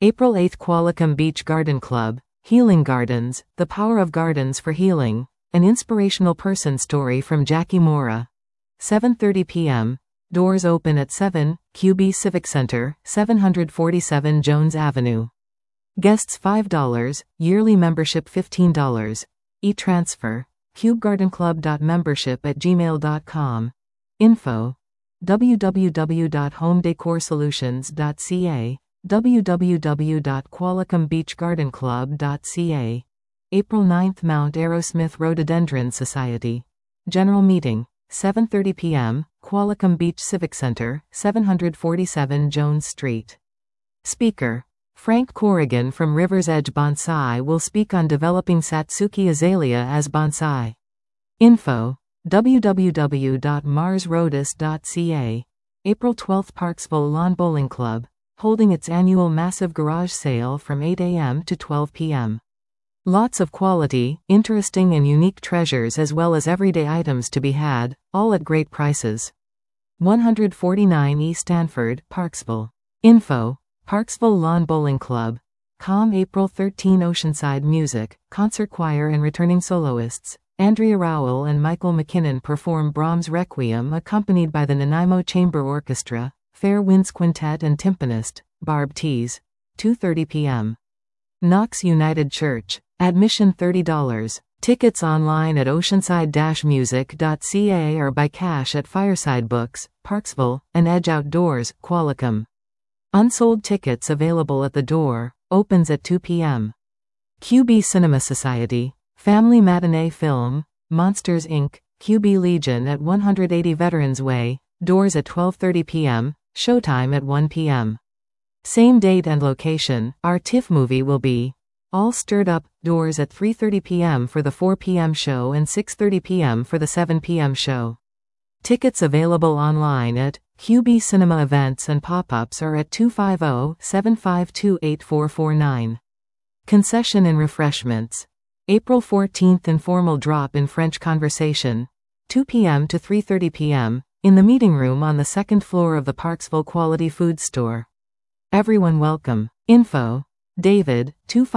April 8, Qualicum Beach Garden Club, Healing Gardens, The Power of Gardens for Healing, an inspirational person story from Jackie Mora. 7:30 p.m. Doors open at 7, QB Civic Center, 747 Jones Avenue. Guests $5, yearly membership $15. E-transfer, cubegardenclub.membership@gmail.com. Info: www.homedecorsolutions.ca, www.qualicumbeachgardenclub.ca. April 9, Mount Arrowsmith Rhododendron Society. General Meeting, 7:30 p.m., Qualicum Beach Civic Center, 747 Jones Street. Speaker: Frank Corrigan from River's Edge Bonsai will speak on developing Satsuki azalea as bonsai. Info: www.marsrodus.ca. April 12, Parksville Lawn Bowling Club, holding its annual massive garage sale from 8 a.m. to 12 p.m. Lots of quality, interesting and unique treasures as well as everyday items to be had, all at great prices. 149 E Stanford, Parksville. Info: Parksville Lawn Bowling Club. Com. April 13, Oceanside Music, Concert Choir and returning soloists, Andrea Rowell and Michael McKinnon perform Brahms' Requiem accompanied by the Nanaimo Chamber Orchestra, Fair Winds Quintet and timpanist, Barb Tees. 2:30 p.m. Knox United Church. Admission $30. Tickets online at oceanside-music.ca or by cash at Fireside Books, Parksville, and Edge Outdoors, Qualicum. Unsold tickets available at the door. Opens at 2 p.m. QB Cinema Society. Family Matinee Film, Monsters Inc., QB Legion at 180 Veterans Way. Doors at 12:30 p.m. Showtime at 1 p.m. Same date and location. Our TIFF movie will be All Stirred Up. Doors at 3:30 p.m. for the 4 p.m. show and 6:30 p.m. for the 7 p.m. show. Tickets available online at QB Cinema. Events and pop-ups are at 250-752-8449. Concession and refreshments. April 14th, Informal Drop in French Conversation. 2 p.m. to 3:30 p.m. in the meeting room on the second floor of the Parksville Quality Food Store. Everyone welcome. Info: David,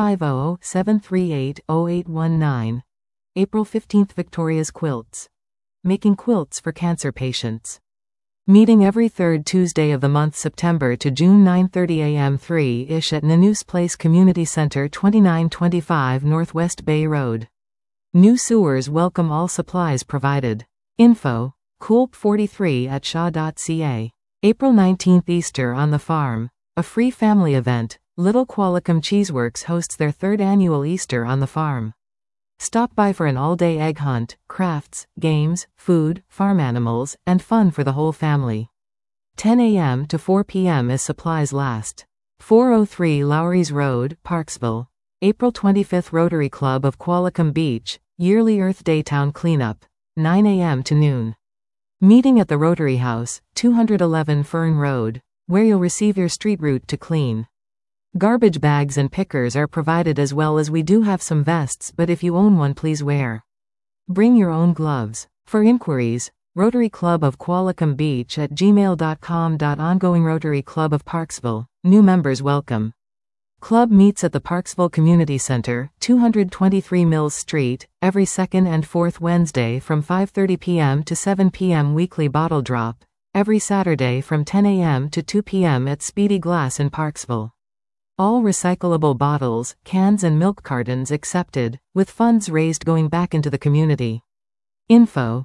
250-738-0819. April 15th, Victoria's Quilts. Making quilts for cancer patients. Meeting every third Tuesday of the month, September to June, 9:30 a.m. 3-ish at Nanoose Place Community Center, 2925 Northwest Bay Road. New sewers welcome, all supplies provided. Info: coolp43@shaw.ca. April 19th, Easter on the Farm. A free family event. Little Qualicum Cheeseworks hosts their third annual Easter on the Farm. Stop by for an all-day egg hunt, crafts, games, food, farm animals, and fun for the whole family. 10 a.m. to 4 p.m. as supplies last. 403 Lowry's Road, Parksville. April 25th, Rotary Club of Qualicum Beach, yearly Earth Day Town Cleanup. 9 a.m. to noon. Meeting at the Rotary House, 211 Fern Road, where you'll receive your street route to clean. Garbage bags and pickers are provided as well as we do have some vests, but if you own one, please wear. Bring your own gloves. For inquiries, Rotary Club of Qualicum Beach at gmail.com. Ongoing Rotary Club of Parksville, new members welcome. Club meets at the Parksville Community Center, 223 Mills Street, every second and fourth Wednesday from 5:30 p.m. to 7 p.m. Weekly bottle drop, every Saturday from 10 a.m. to 2 p.m. at Speedy Glass in Parksville. All recyclable bottles, cans and milk cartons accepted, with funds raised going back into the community. Info: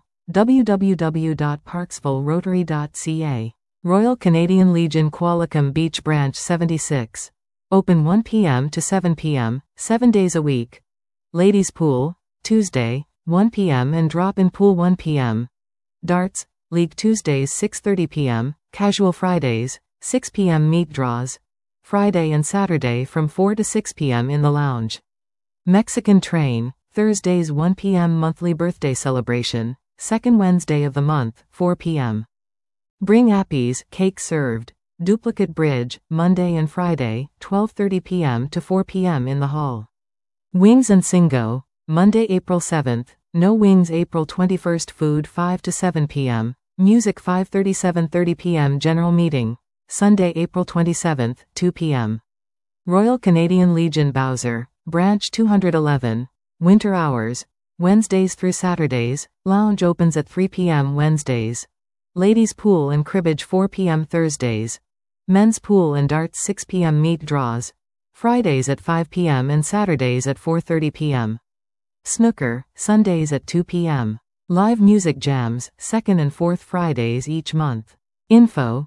www.parksvilleRotary.ca. Royal Canadian Legion Qualicum Beach Branch 76. Open 1 p.m. to 7 p.m., 7 days a week. Ladies Pool, Tuesday, 1 p.m. and Drop-in Pool 1 p.m. Darts, League Tuesdays 6:30 p.m., Casual Fridays, 6 p.m. Meat Draws. Friday and Saturday from 4 to 6 p.m. in the lounge. Mexican Train, Thursdays 1 p.m. Monthly birthday celebration, second Wednesday of the month, 4 p.m. Bring appies, cake served. Duplicate Bridge, Monday and Friday, 12:30 p.m. to 4 p.m. in the hall. Wings and Singo, Monday, April 7th, no wings. April 21st, food 5 to 7 p.m., music 5:30 7:30 p.m. General meeting. Sunday, April 27th, 2 p.m. Royal Canadian Legion Bowser, Branch 211. Winter hours. Wednesdays through Saturdays. Lounge opens at 3 p.m. Wednesdays. Ladies pool and cribbage 4 p.m. Thursdays. Men's pool and darts 6 p.m. Meat draws. Fridays at 5 p.m. and Saturdays at 4:30 p.m. Snooker, Sundays at 2 p.m. Live music jams, 2nd and 4th Fridays each month. Info,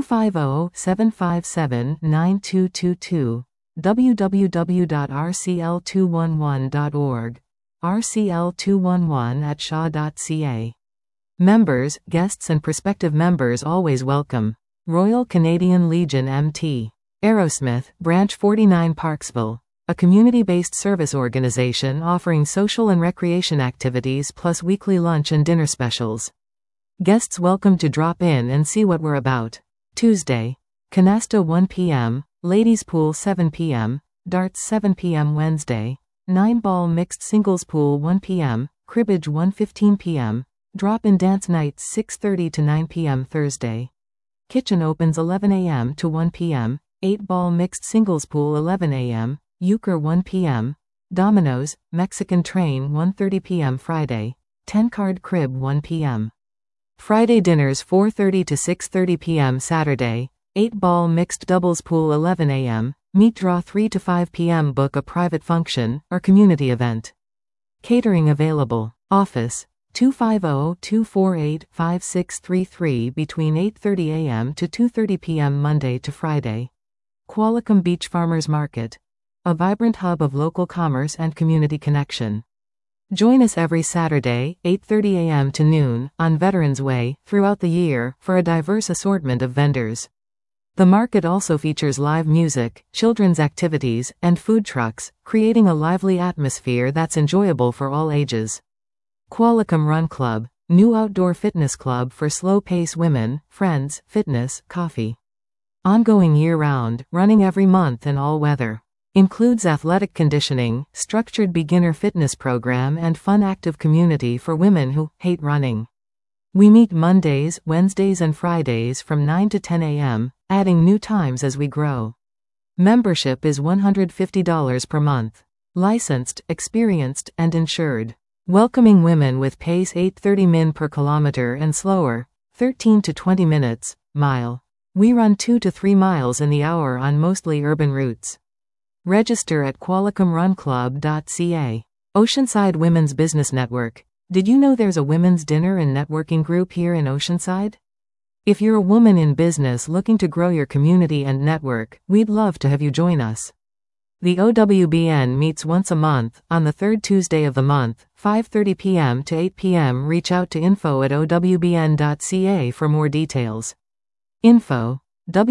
250-757-9222, www.rcl211.org, rcl211@shaw.ca. Members, guests and prospective members always welcome. Royal Canadian Legion MT. Aerosmith, Branch 49 Parksville. A community-based service organization offering social and recreation activities plus weekly lunch and dinner specials. Guests welcome to drop in and see what we're about. Tuesday. Canasta 1 p.m., Ladies Pool 7 p.m., Darts 7 p.m. Wednesday. 9-ball mixed singles pool 1 p.m., Cribbage 1:15 p.m., Drop-in dance nights 6:30 to 9 p.m. Thursday. Kitchen opens 11 a.m. to 1 p.m., 8-ball mixed singles pool 11 a.m., Euchre 1 p.m., Dominoes, Mexican Train 1:30 p.m. Friday, 10-card crib 1 p.m. Friday dinners 4:30 to 6:30 p.m. Saturday, 8-ball mixed doubles pool 11 a.m., meat draw 3 to 5 p.m. Book a private function or community event. Catering available. Office, 250-248-5633 between 8:30 a.m. to 2:30 p.m. Monday to Friday. Qualicum Beach Farmers Market. A vibrant hub of local commerce and community connection. Join us every Saturday, 8:30 a.m. to noon, on Veterans Way, throughout the year, for a diverse assortment of vendors. The market also features live music, children's activities, and food trucks, creating a lively atmosphere that's enjoyable for all ages. Qualicum Run Club, new outdoor fitness club for slow-pace women, friends, fitness, coffee. Ongoing year-round, running every month and all weather. Includes athletic conditioning, structured beginner fitness program and fun active community for women who hate running. We meet Mondays, Wednesdays and Fridays from 9 to 10 a.m., adding new times as we grow. Membership is $150 per month. Licensed, experienced, and insured. Welcoming women with pace 8:30 min per kilometer and slower, 13 to 20 minutes, mile. We run 2 to 3 miles in the hour on mostly urban routes. Register at qualicumrunclub.ca. Oceanside Women's Business Network. Did you know there's a women's dinner and networking group here in Oceanside? If you're a woman in business looking to grow your community and network, we'd love to have you join us. The OWBN meets once a month, on the third Tuesday of the month, 5:30 p.m. to 8 p.m. Reach out to info@owbn.ca for more details. Info,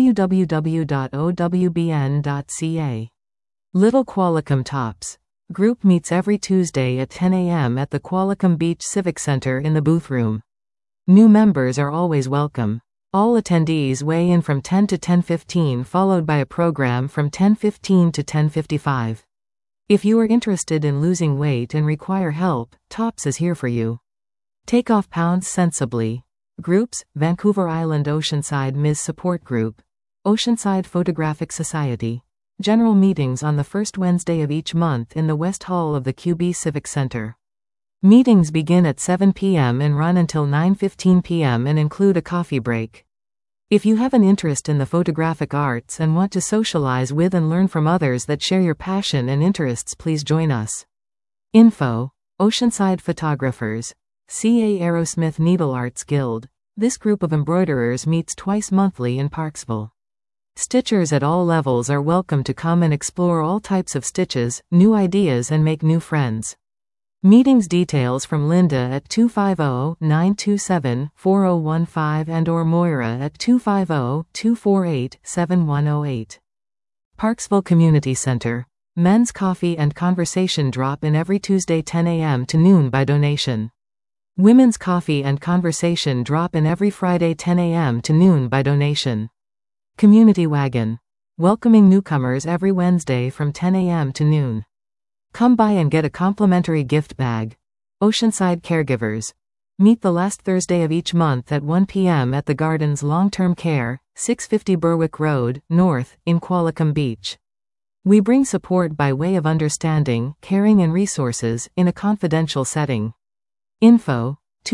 www.owbn.ca. Little Qualicum Tops. Group meets every Tuesday at 10 a.m. at the Qualicum Beach Civic Center in the booth room. New members are always welcome. All attendees weigh in from 10 to 10:15, followed by a program from 10:15 to 10:55. If you are interested in losing weight and require help, Tops is here for you. Take off pounds sensibly. Groups, Vancouver Island Oceanside Ms. Support Group. Oceanside Photographic Society. General meetings on the first Wednesday of each month in the West Hall of the QB Civic Center. Meetings begin at 7 p.m. and run until 9:15 p.m. and include a coffee break. If you have an interest in the photographic arts and want to socialize with and learn from others that share your passion and interests, please join us. Info, Oceanside Photographers. CA Aerosmith Needle Arts Guild. This group of embroiderers meets twice monthly in Parksville. Stitchers at all levels are welcome to come and explore all types of stitches, new ideas and make new friends. Meetings details from Linda at 250-927-4015 and or Moira at 250-248-7108. Parksville Community Center. Men's coffee and conversation drop-in every Tuesday 10 a.m. to noon by donation. Women's coffee and conversation drop-in every Friday 10 a.m. to noon by donation. Community Wagon. Welcoming newcomers every Wednesday from 10 a.m. to noon. Come by and get a complimentary gift bag. Oceanside Caregivers. Meet the last Thursday of each month at 1 p.m. at the Gardens Long-Term Care, 650 Berwick Road, North, in Qualicum Beach. We bring support by way of understanding, caring and resources, in a confidential setting. Info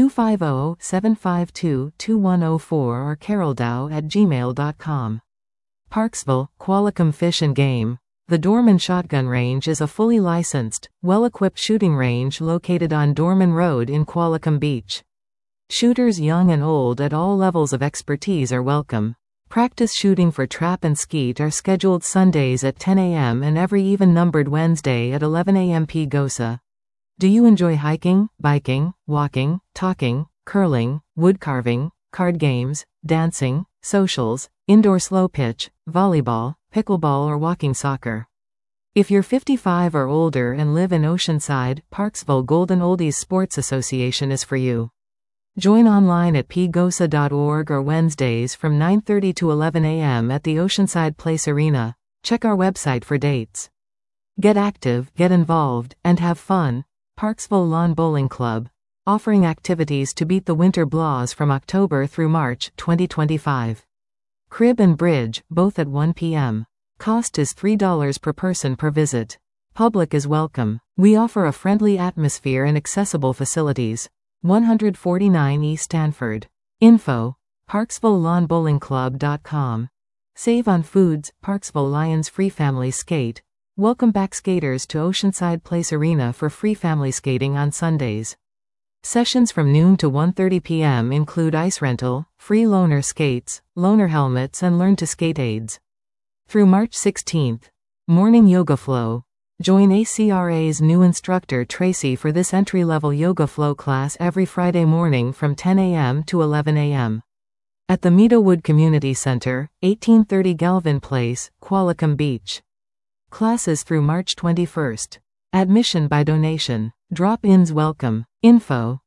250-752-2104 or caroldow@gmail.com. Parksville, Qualicum Fish and Game. The Dorman Shotgun Range is a fully licensed, well-equipped shooting range located on Dorman Road in Qualicum Beach. Shooters young and old at all levels of expertise are welcome. Practice shooting for trap and skeet are scheduled Sundays at 10 a.m. and every even-numbered Wednesday at 11 a.m. PGOSA. Do you enjoy hiking, biking, walking, talking, curling, wood carving, card games, dancing, socials, indoor slow pitch, volleyball, pickleball or walking soccer? If you're 55 or older and live in Oceanside, Parksville Golden Oldies Sports Association is for you. Join online at pgosa.org or Wednesdays from 9:30 to 11 a.m. at the Oceanside Place Arena. Check our website for dates. Get active, get involved, and have fun. Parksville Lawn Bowling Club, offering activities to beat the winter blaws from October through March 2025. Crib and bridge, both at 1 p.m. Cost is $3 per person per visit. Public is welcome. We offer a friendly atmosphere and accessible facilities. 149 East Stanford. Info: parksvillelawnbowlingclub.com. Save on foods. Parksville Lions Free Family Skate. Welcome back skaters to Oceanside Place Arena for free family skating on Sundays. Sessions from noon to 1:30 p.m. include ice rental, free loaner skates, loaner helmets and learn to skate aids. Through March 16th. Morning Yoga Flow. Join ACRA's new instructor Tracy for this entry-level yoga flow class every Friday morning from 10 a.m. to 11 a.m. at the Meadowood Community Center, 1830 Galvin Place, Qualicum Beach. Classes through March 21st. Admission by donation. Drop-ins welcome. Info: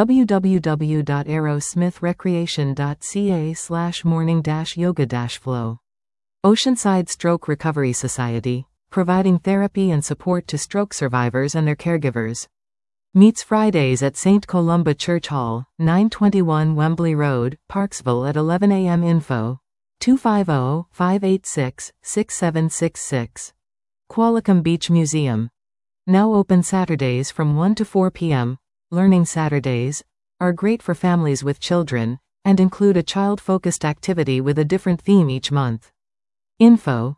www.aerosmithrecreation.ca/morning-yoga-flow. Oceanside Stroke Recovery Society, providing therapy and support to stroke survivors and their caregivers. Meets Fridays at St. Columba Church Hall, 921 Wembley Road, Parksville at 11 a.m. Info: 250-586-6766. Qualicum Beach Museum. Now open Saturdays from 1 to 4 p.m. Learning Saturdays are great for families with children, and include a child-focused activity with a different theme each month. Info: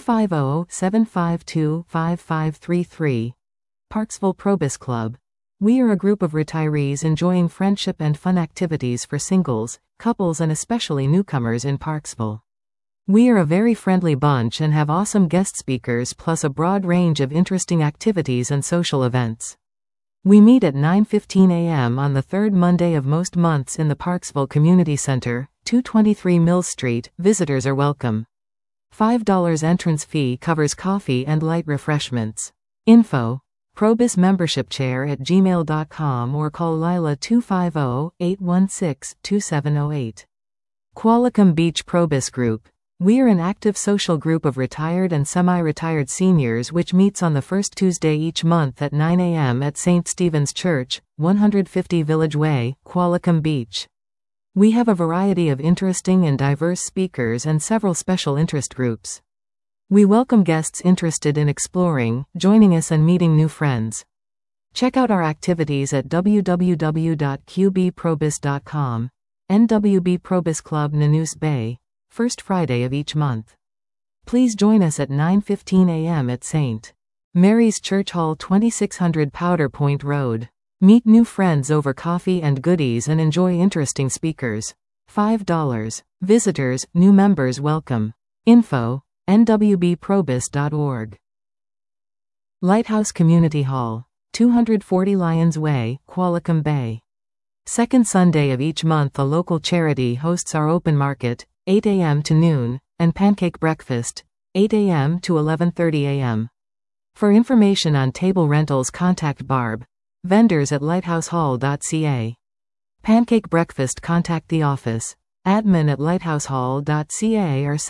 250-752-5533. Parksville Probus Club. We are a group of retirees enjoying friendship and fun activities for singles, couples and especially newcomers in Parksville. We are a very friendly bunch and have awesome guest speakers plus a broad range of interesting activities and social events. We meet at 9:15 a.m. on the third Monday of most months in the Parksville Community Center, 223 Mills Street. Visitors are welcome. $5 entrance fee covers coffee and light refreshments. Info: probusmembershipchair@gmail.com or call Lila 250-816-2708. Qualicum Beach Probus Group. We are an active social group of retired and semi-retired seniors which meets on the first Tuesday each month at 9 a.m. at St. Stephen's Church, 150 Village Way, Qualicum Beach. We have a variety of interesting and diverse speakers and several special interest groups. We welcome guests interested in exploring, joining us and meeting new friends. Check out our activities at www.qbprobus.com. NWB Probus Club Nanoose Bay. First Friday of each month. Please join us at 9:15 a.m. at St. Mary's Church Hall, 2600 Powder Point Road. Meet new friends over coffee and goodies and enjoy interesting speakers. $5. Visitors, new members welcome. Info: nwbprobus.org. Lighthouse Community Hall, 240 Lions Way, Qualicum Bay. Second Sunday of each month a local charity hosts our open market, 8 a.m. to noon, and pancake breakfast, 8 a.m. to 11:30 a.m. For information on table rentals contact Barb. Vendors at lighthousehall.ca. Pancake breakfast contact the office. Admin at lighthousehall.ca or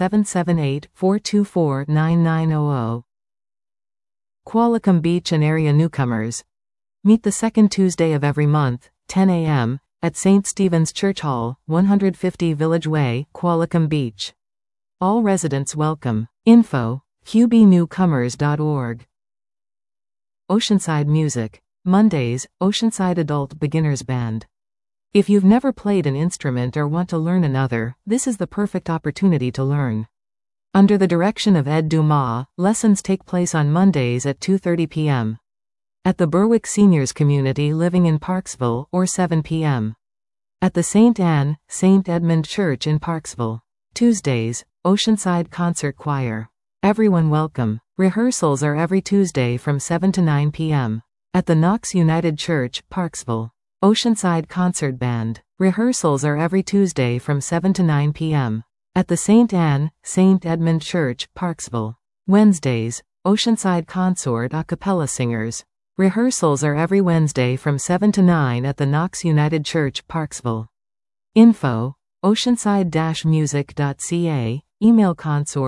778-424-9900. Qualicum Beach and area newcomers. Meet the second Tuesday of every month, 10 a.m., at St. Stephen's Church Hall, 150 Village Way, Qualicum Beach. All residents welcome. Info: qbnewcomers.org. Oceanside Music. Mondays, Oceanside Adult Beginners Band. If you've never played an instrument or want to learn another, this is the perfect opportunity to learn. Under the direction of Ed Dumas, lessons take place on Mondays at 2:30 p.m. at the Berwick Seniors Community Living in Parksville, or 7 p.m. at the St. Anne, St. Edmund Church in Parksville. Tuesdays, Oceanside Concert Choir. Everyone welcome. Rehearsals are every Tuesday from 7 to 9 p.m. at the Knox United Church, Parksville. Oceanside Concert Band. Rehearsals are every Tuesday from 7 to 9 p.m. at the St. Anne, St. Edmund Church, Parksville. Wednesdays, Oceanside Consort a cappella singers. Rehearsals are every Wednesday from 7 to 9 at the Knox United Church, Parksville. Info, oceanside-music.ca, email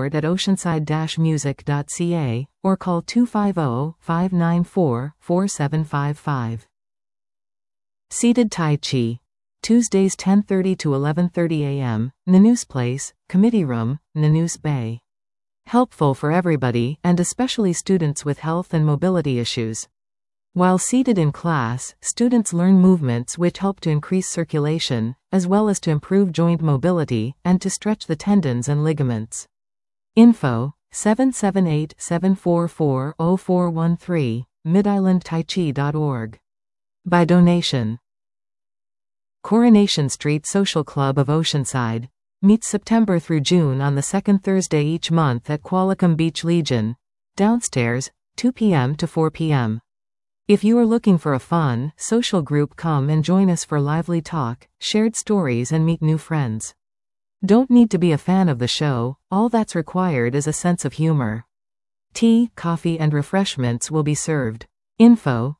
consort@oceanside-music.ca, or call 250-594-4755. Seated Tai Chi. Tuesdays 10:30 to 11:30 a.m., Nanus Place, Committee Room, Nanus Bay. Helpful for everybody, and especially students with health and mobility issues. While seated in class, students learn movements which help to increase circulation, as well as to improve joint mobility, and to stretch the tendons and ligaments. Info, 778-744-0413, midislandtaichi.org. By donation. Coronation Street Social Club of Oceanside meets September through June on the second Thursday each month at Qualicum Beach Legion, downstairs, 2 p.m. to 4 p.m. If you are looking for a fun, social group, come and join us for lively talk, shared stories, and meet new friends. Don't need to be a fan of the show, all that's required is a sense of humor. Tea, coffee, and refreshments will be served. Info,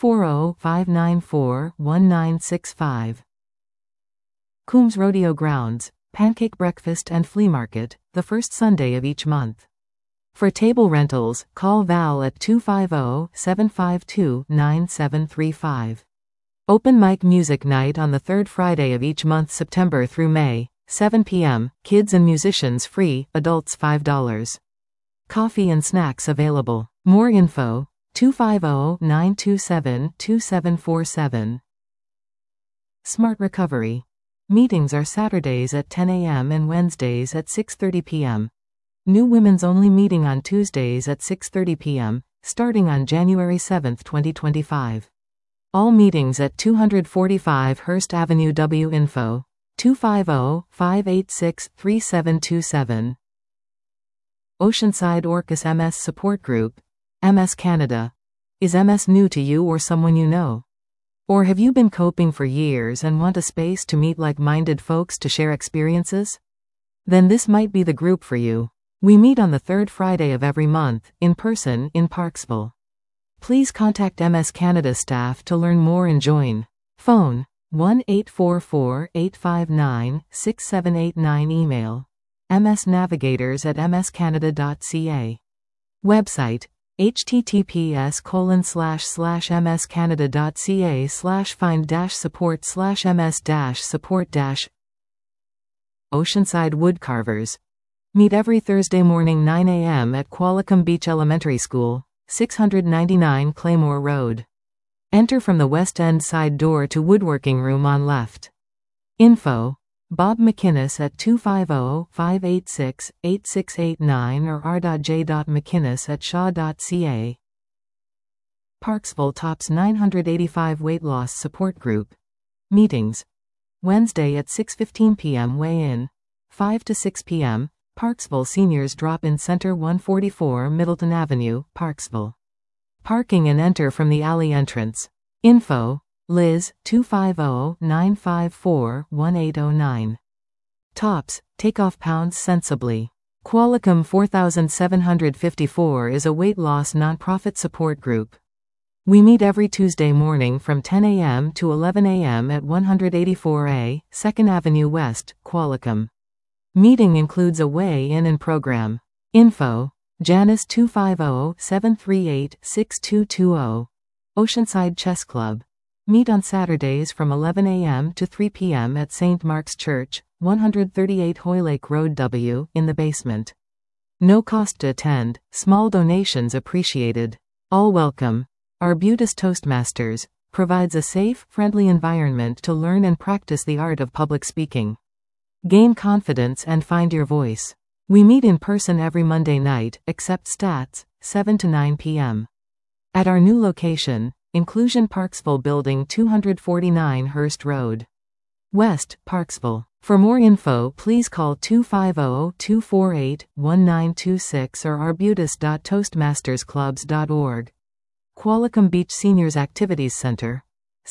240-594-1965. Coombs Rodeo Grounds, Pancake Breakfast and Flea Market, the first Sunday of each month. For table rentals, call Val at 250-752-9735. Open mic music night on the third Friday of each month, September through May, 7 p.m., kids and musicians free, adults $5. Coffee and snacks available. More info, 250-927-2747. Smart Recovery. Meetings are Saturdays at 10 a.m. and Wednesdays at 6:30 p.m. New women's only meeting on Tuesdays at 6:30 p.m., starting on January 7, 2025. All meetings at 245 Hearst Avenue. W info, 250-586-3727. Oceanside Orcas MS Support Group, MS Canada. Is MS new to you or someone you know? Or have you been coping for years and want a space to meet like-minded folks to share experiences? Then this might be the group for you. We meet on the third Friday of every month, in person, in Parksville. Please contact MS Canada staff to learn more and join. Phone, 1-844-859-6789. Email, msnavigators@mscanada.ca. Website, https://mscanada.ca/find-support/ms-support. Oceanside Woodcarvers. Meet every Thursday morning 9 a.m. at Qualicum Beach Elementary School, 699 Claymore Road. Enter from the West End side door to woodworking room on left. Info, Bob McInnes at 250-586-8689 or r.j.mckinnis@shaw.ca. Parksville Tops 985 Weight Loss Support Group. Meetings. Wednesday at 6:15 p.m. Weigh-in, 5 to 6 p.m., Parksville Seniors Drop-In Center, 144 Middleton Avenue, Parksville. Parking and enter from the alley entrance. Info, Liz, 250-954-1809. Tops, take off pounds sensibly. Qualicum 4754 is a weight loss nonprofit support group. We meet every Tuesday morning from 10 a.m. to 11 a.m. at 184A, 2nd Avenue West, Qualicum. Meeting includes a weigh-in and program. Info, Janice 250-738-6220. Oceanside Chess Club. Meet on Saturdays from 11 a.m. to 3 p.m. at St. Mark's Church, 138 Hoylake Road W, in the basement. No cost to attend, small donations appreciated. All welcome. Arbutus Toastmasters provides a safe, friendly environment to learn and practice the art of public speaking. Gain confidence and find your voice. We meet in person every Monday night, except stats, 7 to 9 p.m. At our new location, Inclusion Parksville Building 249 Hurst Road, West, Parksville. For more info, please call 250-248-1926 or arbutus.toastmastersclubs.org. Qualicum Beach Seniors Activities Center,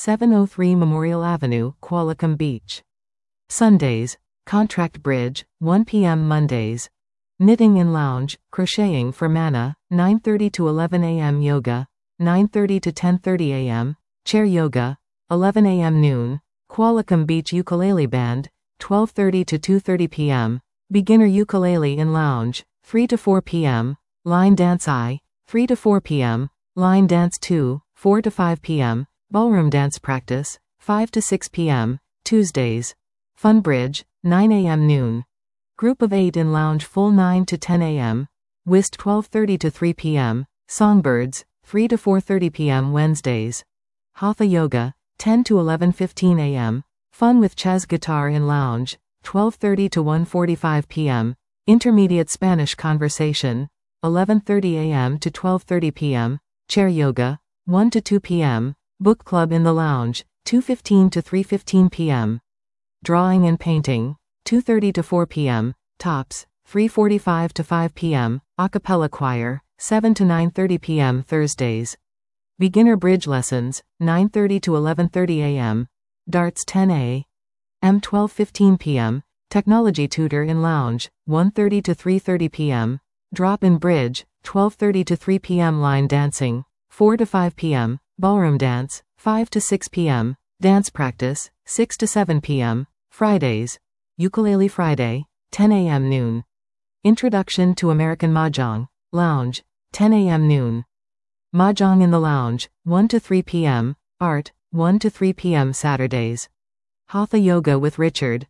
703 Memorial Avenue, Qualicum Beach. Sundays, Contract Bridge, 1 p.m. Mondays. Knitting in Lounge, Crocheting for Mana, 9:30 to 11 a.m. Yoga, 9:30 to 10:30 a.m. Chair Yoga, 11 a.m. Noon. Qualicum Beach Ukulele Band, 12:30 to 2:30 p.m. Beginner Ukulele in Lounge, 3 to 4 p.m. Line Dance I, 3 to 4 p.m. Line Dance 2, 4 to 5 p.m. Ballroom Dance Practice, 5 to 6 p.m. Tuesdays. Fun Bridge, 9 a.m. Noon. Group of 8 in Lounge Full 9 to 10 a.m. Whist 12:30 to 3 p.m. Songbirds, 3 to 4:30 p.m. Wednesdays. Hatha Yoga, 10 to 11:15 a.m. Fun with Chaz Guitar in Lounge, 12:30 to 1:45 p.m. Intermediate Spanish Conversation, 11:30 a.m. to 12:30 p.m. Chair Yoga, 1 to 2 p.m. Book Club in the Lounge, 2:15 to 3:15 p.m. Drawing and Painting, 2:30 to 4 p.m. Tops, 3:45 to 5 p.m. Acapella Choir, 7 to 9:30 p.m. Thursdays. Beginner Bridge Lessons, 9:30 to 11:30 a.m. Darts 10 a.m. 12:15 p.m. Technology Tutor in Lounge, 1:30 to 3:30 p.m. Drop-in Bridge, 12:30 to 3 p.m. Line Dancing, 4 to 5 p.m. Ballroom Dance, 5 to 6 p.m. Dance Practice, 6 to 7 p.m. Fridays. Ukulele Friday, 10 a.m. Noon. Introduction to American Mahjong, Lounge, 10 a.m. Noon. Mahjong in the Lounge, 1 to 3 p.m. Art, 1 to 3 p.m. Saturdays. Hatha Yoga with Richard,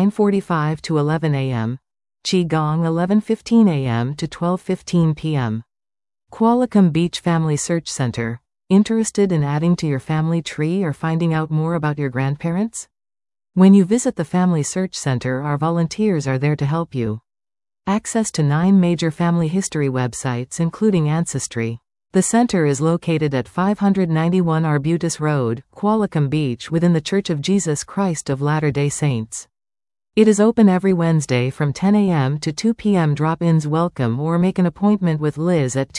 9:45 to 11 a.m. Qigong 11:15 a.m. to 12:15 p.m. Qualicum Beach Family Search Center. Interested in adding to your family tree or finding out more about your grandparents? When you visit the Family Search Center, our volunteers are there to help you. Access to 9 major family history websites including Ancestry. The center is located at 591 Arbutus Road, Qualicum Beach within the Church of Jesus Christ of Latter-day Saints. It is open every Wednesday from 10 a.m. to 2 p.m. Drop-ins welcome or make an appointment with Liz at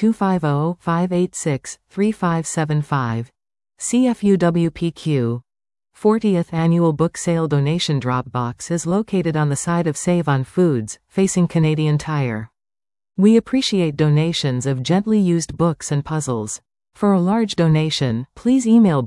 250-586-3575. CFUWPQ. 40th Annual Book Sale Donation Drop Box is located on the side of Save on Foods, facing Canadian Tire. We appreciate donations of gently used books and puzzles. For a large donation, please email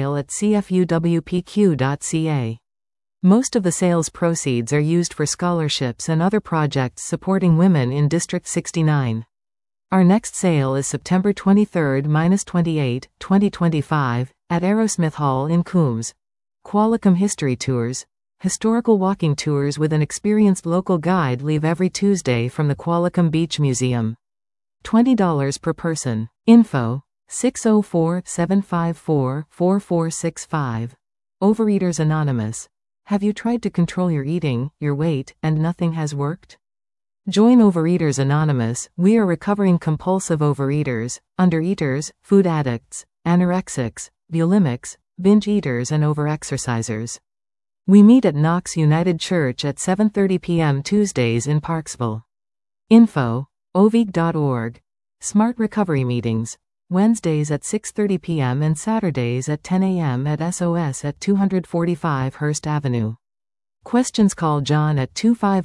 booksale@cfuwpq.ca. Most of the sales proceeds are used for scholarships and other projects supporting women in District 69. Our next sale is September 23-28, 2025, at Aerosmith Hall in Coombs. Qualicum History Tours. Historical walking tours with an experienced local guide leave every Tuesday from the Qualicum Beach Museum. $20 per person. Info: 604-754-4465. Overeaters Anonymous. Have you tried to control your eating, your weight, and nothing has worked? Join Overeaters Anonymous. We are recovering compulsive overeaters, undereaters, food addicts, anorexics, bulimics, binge eaters and overexercisers. We meet at Knox United Church at 7:30 p.m. Tuesdays in Parksville. Info: ovig.org. Smart Recovery Meetings. Wednesdays at 6:30 p.m. and Saturdays at 10 a.m. at SOS at 245 Hurst Avenue. Questions: call John at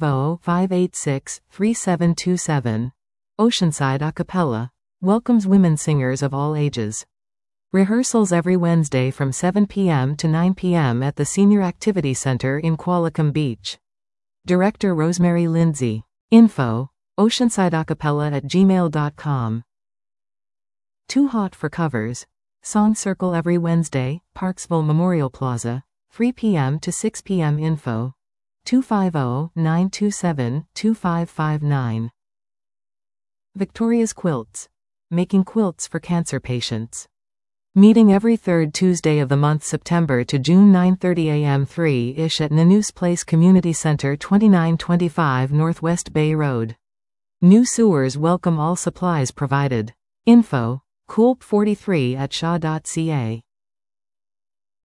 250-586-3727. Oceanside Acapella welcomes women singers of all ages. Rehearsals every Wednesday from 7 p.m. to 9 p.m. at the Senior Activity Center in Qualicum Beach. Director Rosemary Lindsay. Info: oceansideacapella@gmail.com. Too Hot for Covers. Song Circle every Wednesday, Parksville Memorial Plaza, 3 p.m. to 6 p.m. Info: 250-927-2559. Victoria's Quilts. Making quilts for cancer patients. Meeting every third Tuesday of the month September to June 9:30 a.m. 3-ish at Nanus Place Community Center 2925 Northwest Bay Road. New sewers welcome, all supplies provided. Info: coolp43@shaw.ca